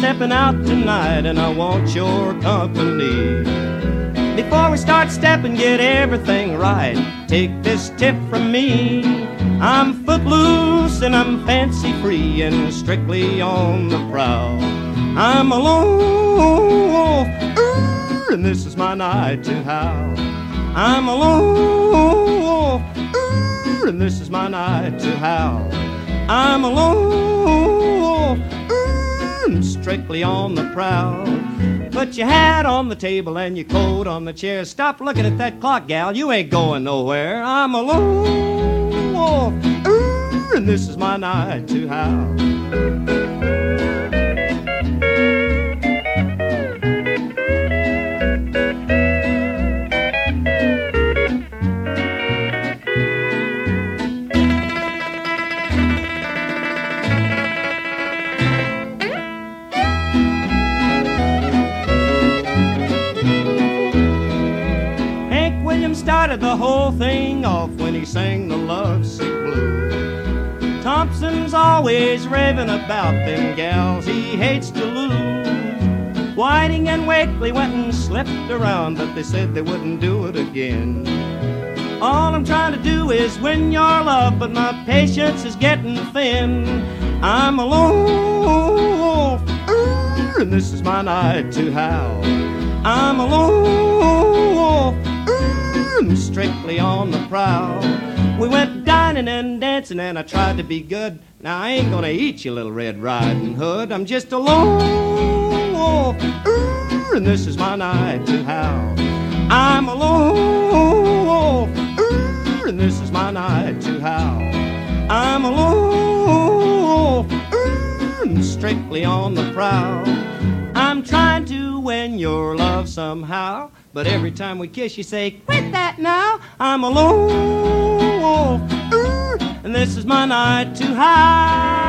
stepping out tonight, and I want your company. Before we start stepping, get everything right. Take this tip from me. I'm footloose and I'm fancy free and strictly on the prowl. I'm a lone wolf, and this is my night to howl. I'm a lone wolf, and this is my night to howl. I'm a lone wolf, strictly on the prowl. Put your hat on the table and your coat on the chair. Stop looking at that clock, gal, you ain't going nowhere. I'm a lone wolf, and this is my night to howl. Started the whole thing off when he sang the lovesick blues. Thompson's always raving about them gals he hates to lose. Whiting and Wakely went and slipped around, but they said they wouldn't do it again. All I'm trying to do is win your love, but my patience is getting thin. I'm a lone wolf, and this is my night to howl. I'm a lone wolf, strictly on the prowl. We went dining and dancing and I tried to be good. Now I ain't gonna eat you, Little Red Riding Hood. I'm just a lone wolf, and this is my night to howl. I'm a lone wolf, and this is my night to howl. I'm a lone wolf, strictly on the prowl. I'm trying to win your love somehow, but every time we kiss you say, quit that now. I'm a lone wolf, and this is my night to howl.